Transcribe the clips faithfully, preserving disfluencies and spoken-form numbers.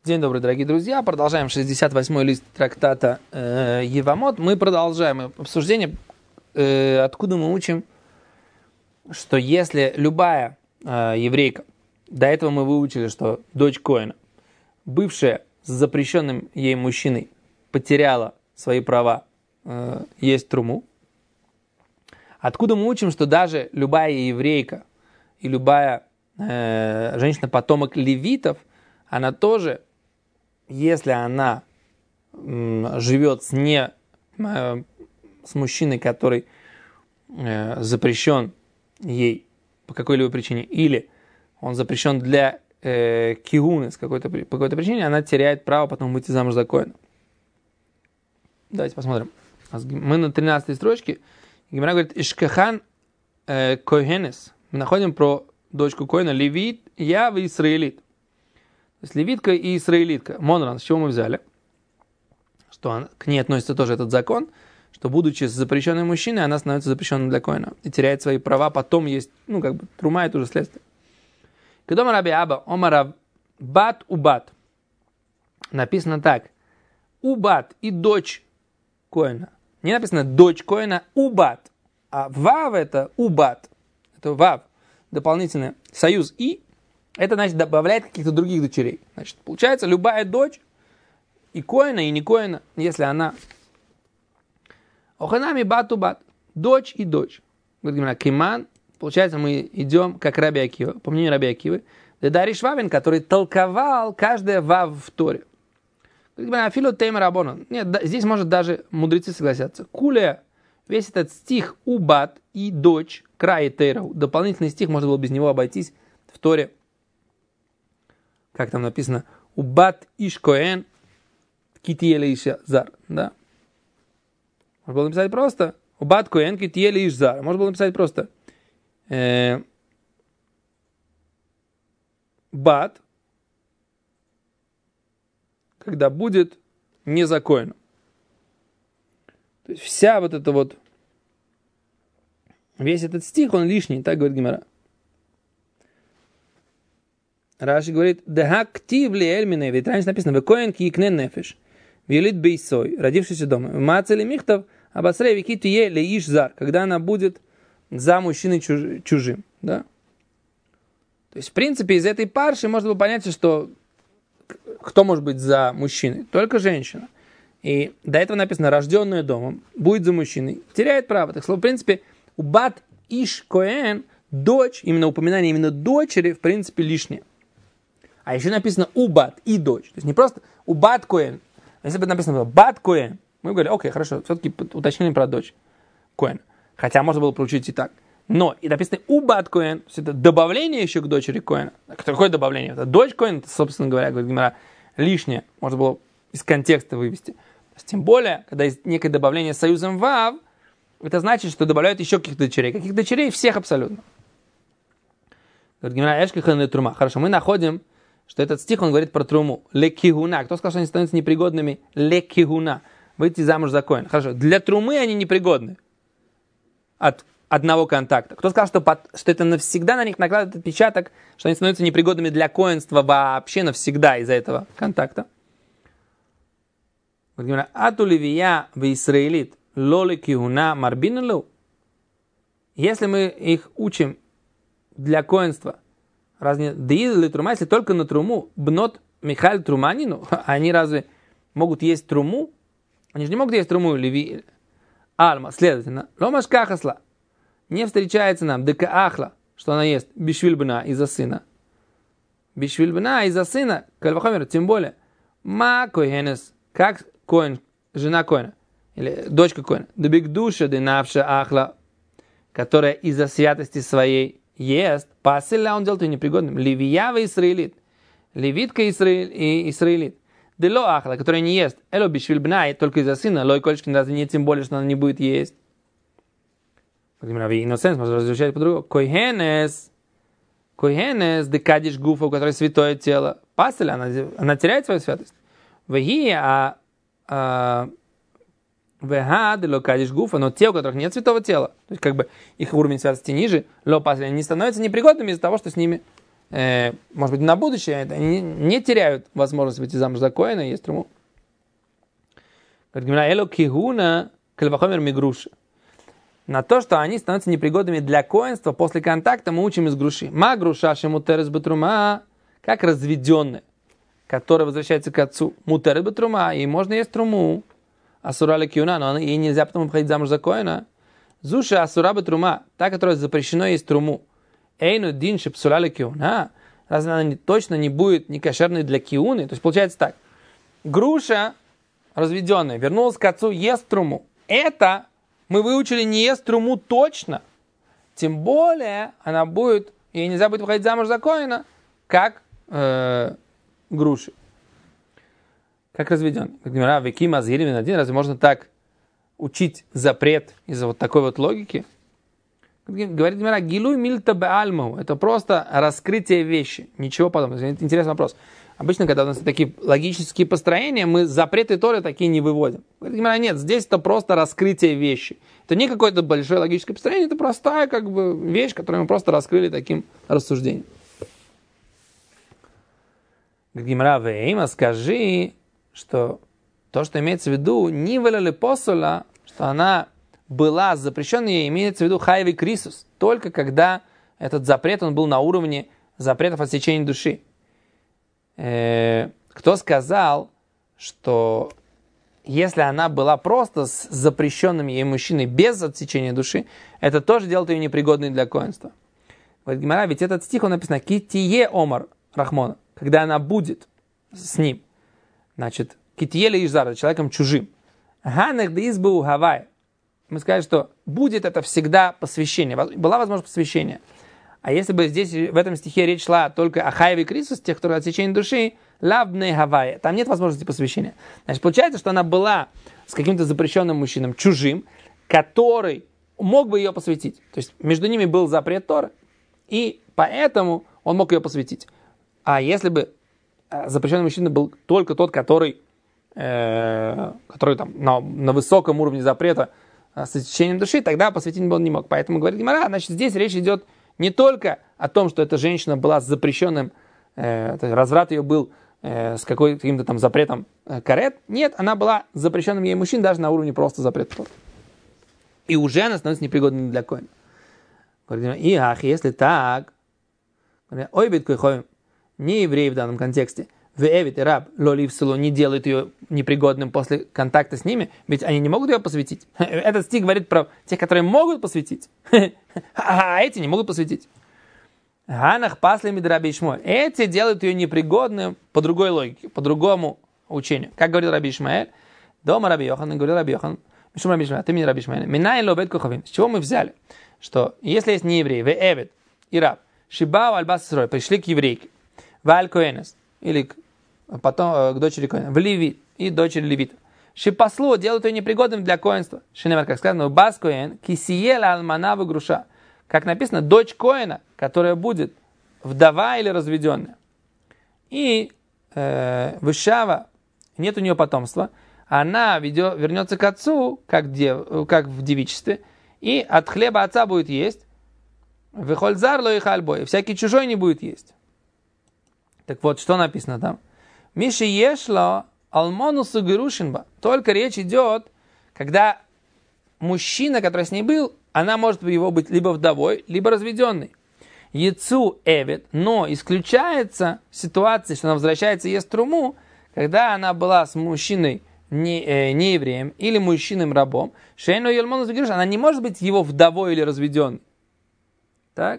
День добрый, дорогие друзья. Продолжаем шестьдесят восьмой лист трактата э, Евамот. Мы продолжаем обсуждение, э, откуда мы учим, что если любая э, еврейка, до этого мы выучили, что дочь Коэна, бывшая с запрещенным ей мужчиной, потеряла свои права э, есть труму. Откуда мы учим, что даже любая еврейка и любая э, женщина-потомок левитов, она тоже, если она м, живет с, не, э, с мужчиной, который э, запрещен ей по какой-либо причине, или он запрещен для э, кигуны с какой-то, по какой-то причине, она теряет право потом выйти замуж за Коэна. Давайте посмотрим. Мы на тринадцатой строчке. Гемара говорит, Ишкахан э, Коэнес. Мы находим про дочку Коэна, левит, яв и исраилит. То есть левитка и исраилитка. Монран, с чего мы взяли? Что он, к ней относится тоже этот закон, что будучи запрещенной мужчиной, она становится запрещенной для Коэна и теряет свои права, потом есть, ну, как бы, трума, это уже следствие. Кедома раби Аба, омарав бат убат. Написано так. Убат и дочь Коэна. Не написано дочь Коэна убат, а вав это убат. Это вав. Дополнительный союз и. Это, значит, добавляет каких-то других дочерей. Значит, получается, любая дочь, и Коэна, и не Коэна, если она... Оханами бату бат. Дочь и дочь. Говорит Гемара, киман. Получается, мы идем, как Раби Акива, по мнению Раби Акивы, Дедари Швабин, который толковал каждое вав в Торе. Говорит Гемара, афилу тейм рабонан. Нет, да, здесь, может, даже мудрецы согласятся. Куля, весь этот стих убат и дочь, край тейрау. Дополнительный стих, можно было без него обойтись в Торе. Как там написано, убат иш коэн китиеле иш зар, да? Можно было написать просто, убат коэн китиеле иш зар. Можно было написать просто, э, бат, когда будет незаконно. То есть вся вот эта вот, весь этот стих, он лишний, так говорит Гемара. Раши говорит, «Деха ктив ли эльмине», ведь раньше написано, «Векоэн ки икнен нефеш, вилит бейсой», родившийся дома. «Мацели михтав, абасрей викиту е ле иш зар», когда она будет за мужчиной чуж, чужим. Да? То есть, в принципе, из этой парши можно было понять, что кто может быть за мужчиной? Только женщина. И до этого написано, рожденная домом, будет за мужчиной, теряет право. Так слово, в принципе, у бат иш коэн, дочь, именно упоминание именно дочери, в принципе, лишнее. А еще написано убат и дочь. То есть не просто убат коэн. Если бы написано бат коэн, мы говорили, окей, хорошо, все-таки уточнили про дочь коэн. Хотя можно было проучить и так. Но и написано убат коэн, то есть это добавление еще к дочери коэна. Какое добавление? Это дочь коэн, это, собственно говоря, говорит Гемара, лишнее. Можно было из контекста вывести. То есть, тем более, когда есть некое добавление с союзом вав, это значит, что добавляют еще каких-то дочерей. Каких дочерей? Всех абсолютно. Говорит Гемара, эшкахан и трума. Хорошо, мы находим, что этот стих, он говорит про труму. Лекигуна. Кто сказал, что они становятся непригодными? Лекигуна. Выйти замуж за коэн. Хорошо. Для трумы они непригодны. От одного контакта. Кто сказал, что, под, что это навсегда на них накладывает отпечаток, что они становятся непригодными для коэнства вообще навсегда из-за этого контакта? Ату ливия в исраилит ло лекигуна марбинелу. Если мы их учим для коэнства, разве или трума, если только на труму, бнот Михаль Труманину, они разве могут есть труму? Они же не могут есть труму леви альма. Следовательно, ломаш кахасла не встречается нам дека ахла, что она ест бишвильбна из-за сына. Бишвильбна из-за сына, кальвахомер, тем более, ма коэнес, как коэн, жена коэна, или дочка коэна, дебигдуша денавша ахла, которая из-за святости своей ест, пасыля, он делает ее непригодным. Левиява исраилит. Левитка исраил, и исраилит. Дело ахла, которая не ест. Эло бишвильбнай, только из-за сына. Лой кольчкин, разве не тем более, что она не будет есть. Иносенс, можно разрешать по-другому. Койхенес. Койхенес, декадиш гуфа, у которой святое тело. Пасыля, она, она теряет свою святость. Вегия, а Вегад, локадиш гуфа, но те, у которых нет святого тела, то есть как бы их уровень святости ниже, лопасли, они становятся непригодными из-за того, что с ними э, может быть, на будущее, они не теряют возможность выйти замуж за коэна, есть труму. Говорит, эло кихуна кальвахомер мигруши. На то, что они становятся непригодными для коэнства, после контакта мы учим из груши. Ма груша шемутерес бетрума, как разведенная, которая возвращается к отцу. Мутерес бетрума, ей можно есть труму. Асурали киуна, но ей нельзя потом выходить замуж за коэна. Зуша асура бетрума, та, которая запрещено есть труму. Эйну дин шепсурали киуна, разве она не, точно не будет не кошерной для киуны? То есть получается так. Груша разведенная вернулась к отцу, ест труму. Это мы выучили не ест труму точно. Тем более она будет, ей нельзя будет выходить замуж за коэна, как э, груши. Как разведенный. Как говорят, векима азгирим один, разве можно так учить запрет из-за вот такой вот логики? Говорит Гемара, гилуй мильта беальмау. Это просто раскрытие вещи. Ничего подобного. Это интересный вопрос. Обычно, когда у нас такие логические построения, мы запреты Торы такие не выводим. Говорит Гемара, нет, здесь это просто раскрытие вещи. Это не какое-то большое логическое построение, это простая как бы вещь, которую мы просто раскрыли таким рассуждением. Говорит Гемара, вейма, скажи, что то, что имеется в виду, не валяли посола, что она была запрещенной, имеется в виду хайви крисус, только когда этот запрет, он был на уровне запретов отсечения души. Э, кто сказал, что если она была просто с запрещенным ей мужчиной без отсечения души, это тоже делает ее непригодной для коэнства. Говорит Гемара, ведь этот стих, он написан «Китие омар Рахмона», когда она будет с ним. Значит, «Китие ли ишзар», человеком чужим. «Ганех да избу гавай». Мы сказали, что будет это всегда посвящение. Была возможность посвящения. А если бы здесь, в этом стихе, речь шла только о хайве крисус, тех, которые отсечение души, лавбне гавай, там нет возможности посвящения. Значит, получается, что она была с каким-то запрещенным мужчиной, чужим, который мог бы ее посвятить. То есть между ними был запрет Торы, и поэтому он мог ее посвятить. А если бы запрещенный мужчина был только тот, который, э, который там, на, на высоком уровне запрета с отсечением души, тогда посвятить бы он не мог. Поэтому говорит Гемара, значит, здесь речь идет не только о том, что эта женщина была с запрещенным, э, разврат ее был э, с какой, каким-то там запретом э, карет. Нет, она была с запрещенным ей мужчин даже на уровне просто запрета. И уже она становится непригодной для коэна. Говорит, и ах, если так, ой, бит койхоим, не еврей в данном контексте, веевит и раб лолив село не делают ее непригодным после контакта с ними, ведь они не могут ее посвятить. Этот стих говорит про тех, которые могут посвятить, а эти не могут посвятить. Ганах пасли мидраби Ишмаэль. Эти делают ее непригодным по другой логике, по другому учению. Как говорил Раби Ишмаэль, дома Раби Йохан, говорил Раби Йохан, Мишум Раби Ишмаэль, ты меня Раби Ишмаэль, минай лобет коховим. С чего мы взяли? Что если есть не еврей, веевит и раб, шибау альбас срой, пришли к еврейке, валь коэнес, или к потом к дочери коэна, в левит и дочери левита. Шипаслу делают ее непригодным для коэнства. Шинемар, как сказано, бас коэн, кисиела алмана в груша. Как написано, дочь коэна, которая будет вдова или разведенная. И э, вышава, нет у нее потомства, она ведет, вернется к отцу, как, дев, как в девичестве, и от хлеба отца будет есть, выхользар ло и хальбой, всякий чужой не будет есть. Так вот, что написано там? Миши ешло алмонусу герушинба. Только речь идет, когда мужчина, который с ней был, она может его быть либо вдовой, либо разведенной. Яцу эвет, но исключается ситуация, что она возвращается и ест труму, когда она была с мужчиной не, э, не евреем или мужчиной-рабом, шейну елмонусу геруш, она не может быть его вдовой или разведенной. Так?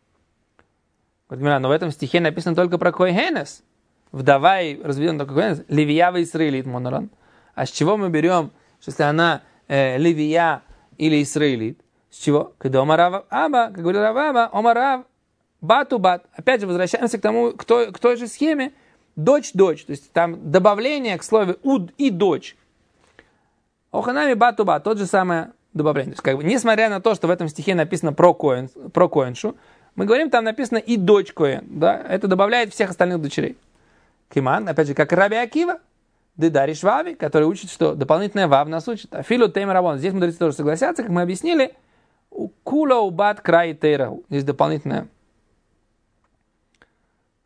Но в этом стихе написано только про койхенес. Вдова и разведенная только койхенес. Левиява Исраилит моноран. А с чего мы берем, что если она э, левия или Исраилит? С чего? Когда омарав аба, как говорил Раваба, омарав бату бат. Опять же возвращаемся к тому, к той, к той же схеме. Дочь-дочь. То есть там добавление к слову уд и дочь. Оханами бату бат. Тот же самое добавление. То есть, как бы, несмотря на то, что в этом стихе написано про, коэн, про коэншу, мы говорим, там написано и дочь коэн. Да? Это добавляет всех остальных дочерей. Киман, опять же, как Раби Акива, Дедариш Вави, который учит, что дополнительная Вав нас учит. Афилу тейм рабон. Здесь мудрецы тоже согласятся, как мы объяснили. Кула убат край тейраху. Здесь дополнительная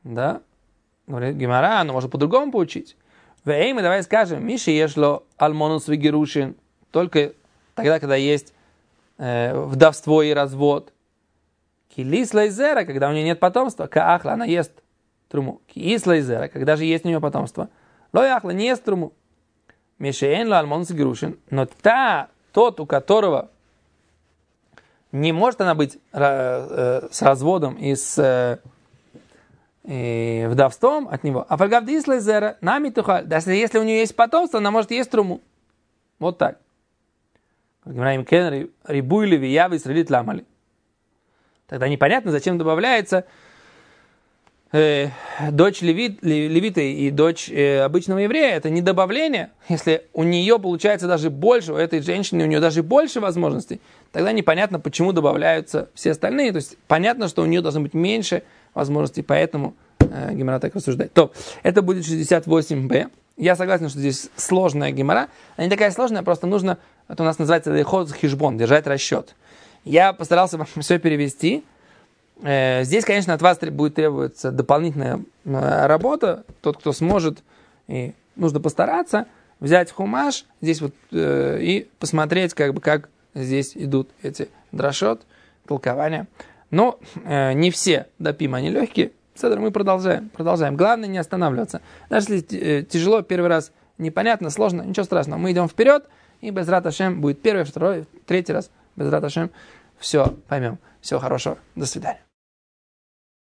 Да? Говорит Гемара, но можно по-другому поучить. Вей, мы давай скажем, Миши ешло альмонус вегерушин, только тогда, когда есть э, вдовство и развод. Килис лайзера, когда у нее нет потомства, каахла, она ест труму. Киис лайзера, когда же есть у нее потомство. Лояхла, не ест труму. Миши енло альмонус вегерушин, но та, тот, у которого не может она быть э, э, с разводом и с э, и вдовством от него. А фальгавдис лайзера, нами тухаль. Даже если у нее есть потомство, она может есть труму. Вот так. Тогда непонятно, зачем добавляется э, дочь левит, левита и дочь э, обычного еврея. Это не добавление. Если у нее получается даже больше, у этой женщины у нее даже больше возможностей, тогда непонятно, почему добавляются все остальные. То есть понятно, что у нее должно быть меньше возможностей, поэтому э, Гемара так рассуждает. То, это будет шестьдесят восемь бэ. Я согласен, что здесь сложная Гемара. Она не такая сложная, просто нужно, это у нас называется лехот хижбон, держать расчет. Я постарался вам все перевести. Э, здесь, конечно, от вас будет требоваться дополнительная э, работа. Тот, кто сможет, и нужно постараться взять хумаш здесь вот э, и посмотреть, как бы, как здесь идут эти драшот, толкования. Но э, не все допим, они легкие. Мы продолжаем, продолжаем. Главное не останавливаться. Даже если э, тяжело, первый раз непонятно, сложно, ничего страшного. Мы идем вперед, и Безрат Ашем будет первый, второй, третий раз. Безрат Ашем все поймем. Всего хорошего. До свидания.